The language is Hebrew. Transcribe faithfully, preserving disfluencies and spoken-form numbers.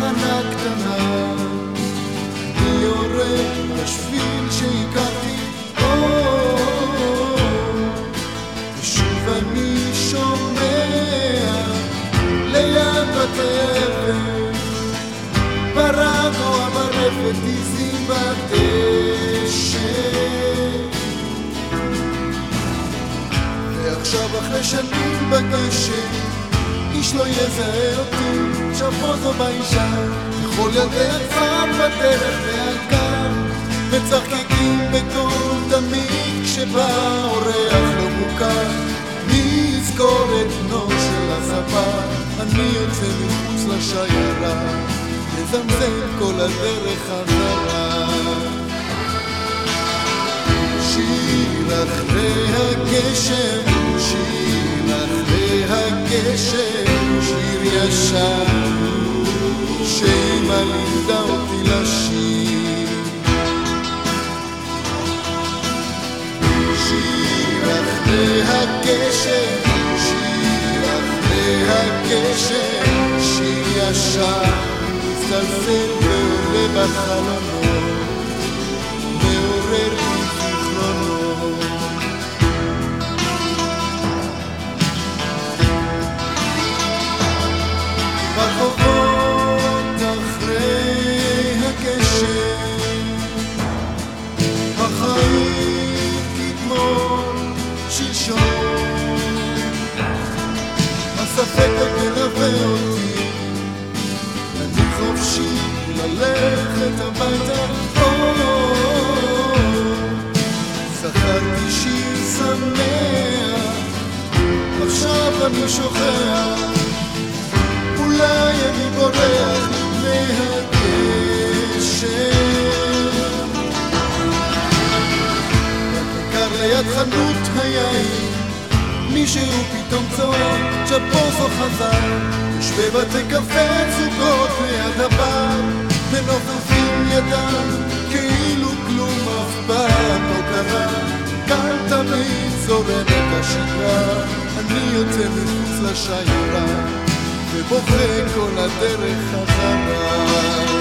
תחנה קטנה, אני יורד בשביל שהכרתי, ושוב אני שומע ליד בטרף ברקוע ברפת עיזים בדשא. ועכשיו אחרי שנים בגשם איש לא יזהה אותי, שפוזו באישה וכל ילדי הכפר בדרך והקר מצחקקים בקול תמיד כשבא אורח לא מוכר. מי יזכור את בנו של הספר? אני יוצא מחוץ לשיירה מזמזם כל הדרך חזרה. שיר אחרי הגשם, שיר אחרי הגשם, שיר ישן שאמא לימדה אותי לשיר. שיר אחרי הגשם, שיר אחרי הגשם, שיר ישן מצטלצל ועולה בחלונות, מעורר לי זיכרונות. ברחובות אחרי הגשם, החיים כתמול שלשום, הספק מלווה אותי, אני חופשי ללכת הביתה. זכרתי שיר שמח, עכשיו אני שוכח, אולי אני בורח מהגשם. בכיכר ליד חנות היין מישהו פתאום צועק צ'פוזו חזר. יש בבתי קפה זוגות ליד הבר מנופפים ידם כאילו כלום אף פעם לא קרה. כאן תמיד זורמת השגרה, אני יוצא מחוץ לשיירה ובוכה כל הדרך חזרה.